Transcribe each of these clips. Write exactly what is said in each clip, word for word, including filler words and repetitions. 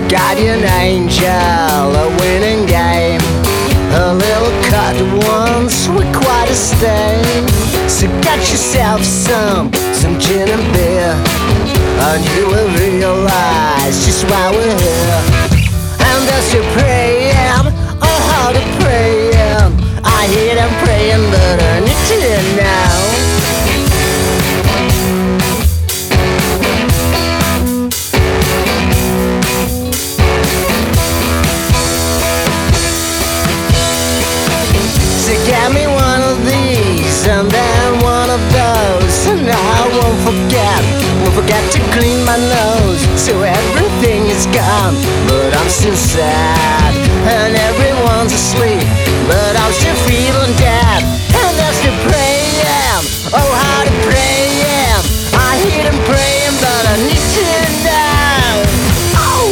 guardian angel, a winning game. A little cut once with quite a stain. So get yourself some, some gin and beer, and you will realize just why we're here. And as you're praying, oh how to pray, I hear them praying, but I need to know. Get me one of these and then one of those, and I won't forget, won't forget to clean my nose. So everything is gone, but I'm still sad, and everyone's asleep, but I'm still feeling dead. And that's the praying, oh how to praying, I hear them praying, but I need to know. Oh!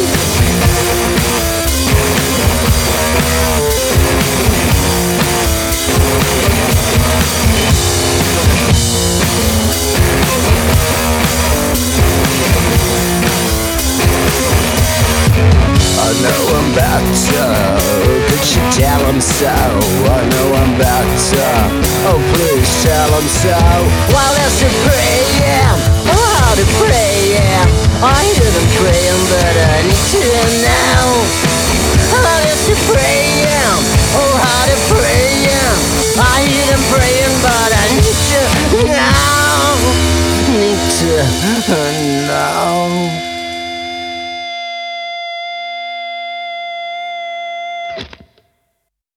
I know I'm better, could you tell them so? I know I'm better, oh please tell them so. While there's a praying, oh how to praying, I hear them praying, but I need to know. Oh there's a praying, oh how to praying, I hear them praying, but I need to know. Need to know.